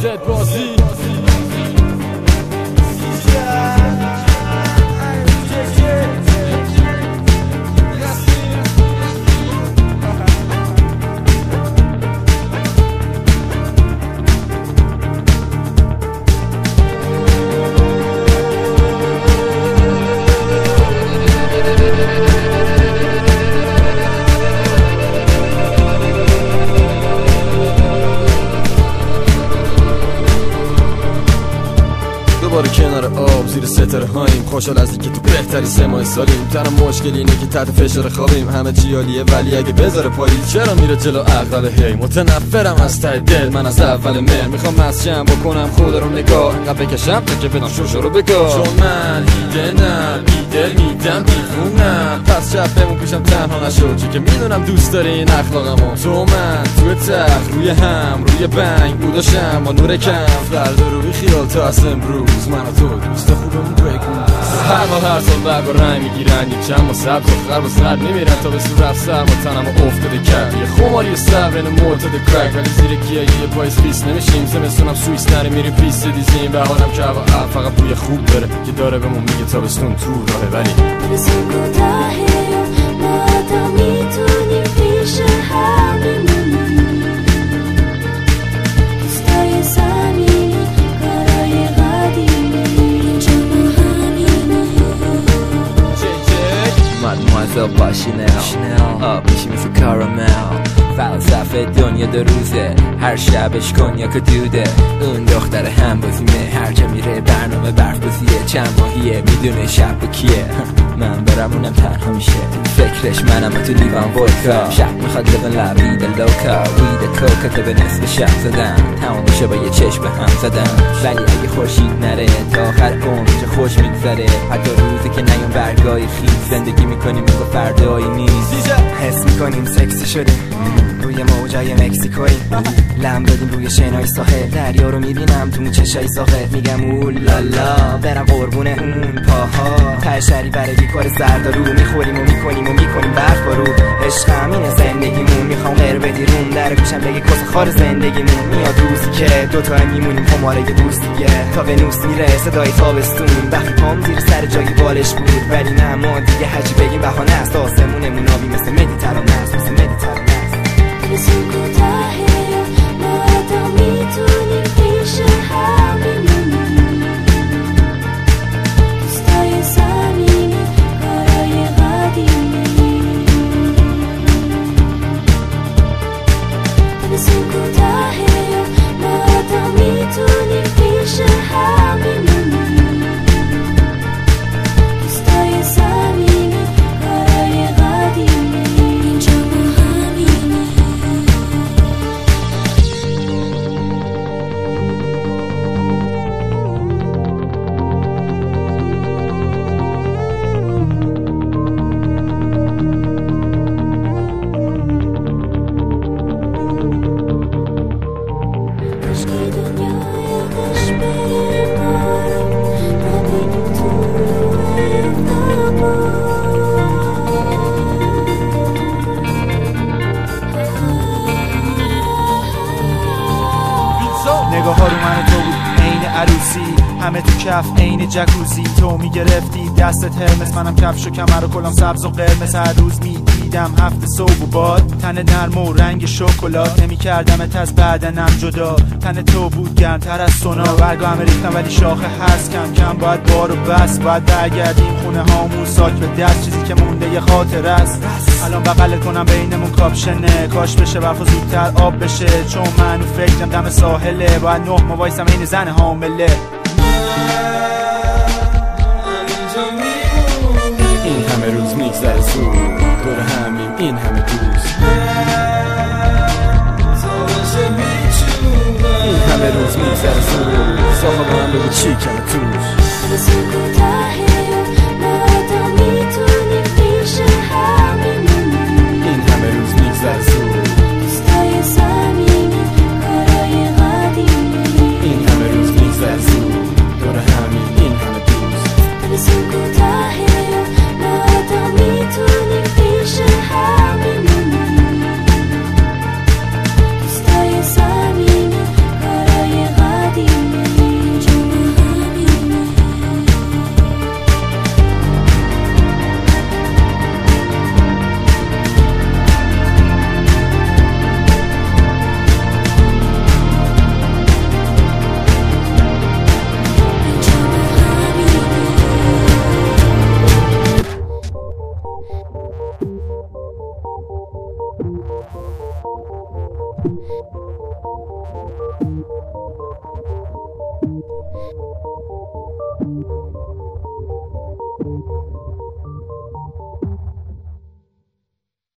زد بازی دوباره کنار آب زیر ستاره هاییم، خوشحال از اینکه تو بهتری 3 ماه سالیم. تنها مشکل اینه که تحت فشار خوابیم، همه چی عالیه ولی اگه بذاره پایی چرا میره جلو عقل. هی متنفرم از ته دل، من از اول مهر میخوام مسجم بکنم خود رو نگاه، انقدر بکشم تا که بدم شوشو رو بگاه. چون من ایدنم بیدل میدم دیوونم، پس شب بمون پیشم تنها نشو، چون که میدونم دوست داری این اخلاقمو. تو من توی تخت روی هم روی بنگ بوداشم با نور کم، فردا رو بی خیال تا از امروز من و تو دوست خوبمون بگو. هر سال برگ و رنگ میگیرن، یک چند با سبز و خرب و زرد میمیرن تا به سو رفت سرم و تنم و افتاده کرد. یه خماری صبر این معتاد کرک، ولی زیر گیه یه پایز پیس نمیشیم. زمستونم سویس نری میریم پیس دیزیم، بهارم که هوا فقط بوی خوب داره که داره بهمون میگه تابستون تو راهه. ولی تابستون کوتاهه ما تا میتونیم پیش هم بمونیم، دوستای صمیمی کارای قدیمی اینجا با همینه. Mademoiselle با شنل آبیشی مثل کارامل، فلسفه دنیا 2 روزه، هر شبش کنیاک و دوده. اون دختر هم بازیمه، هر جا میره برنامه برف بازیه. چند ماهیه میدونه شب کیه، من برم اونم تنها میشه. فکرش منم تو لیوان ودکا، شب میخواد لبن لبید لوکا. وید کوکا به نصف شب زدن، تمام میشه با یه چشم به هم زدن. ولی اگه خورشید نره تا آخر عمر چه خوش میگذره. حتی روزی که نیام برگای خیز زندگی میکنیم مثل فردایی نیست. حس میکنیم سکسی شدیم روی موجای مکزیکویی، لم دادیم روی شنای ساحل. دریا رو میبینم تو چشای ساحل، میگم اولالا برم قربون اون پاها. تشری برای کار زردارو میخوریم و میکنیم برف بارو. عشق همینه زندگیمون، میخوام غیر بدی روم در گوشم بگی کس خار زندگیمون. میاد روزی که دوتا میمونیم خماره دوستیه، تا ونوس میره صدای تابستون. وقتی پام زیر سر جای بالش بود، ولی نه ما دیگه هرچی بگیم بهانه است. آسمونمون آبی مثل مدیترانه است، مثل مدیترانه است. تابستون کوتاهه ما تا میتونیم پیش هم بمونیم، دوستای صمیمی کارای قدیمی. تابستون کوتاهه ما تا میتونیم پیش هم بمونیم، دوستای صمیمی کارای قدیمی اینجا با همینه. عشقی دنیا یادش بره ما رو نبینیم تو نگاه ها رو من و تو بود عین عروسی، همه تو کف عین جکوزی. تو میگرفتی دستت هرمس، منم کفش و کمر و کلام سبز و قرمز. هر روز میدیدم هفته صبح و باد، تن نرم و رنگ شکلات. نمیکردمت از بدنم جدا، تن تو بود گرمتر از سونا. برگا همه ریختم ولی شاخه هست کم کم، باید بارو بس. باید برگردیم خونه هامون ساک به دست، چیزی که مونده یه خاطر است. الان بغلت کنم بینمون کاپشنه، کاش بشه برف و زودتر آب بشه. چون منو فکرم دم ساحله، باید 9 ماه وایسم این زن حامله. این همه روز میگذره زود، دور همیم این همه دوست. این همه روز میگذره زود، ساخه با هم بگو چی کمه توش.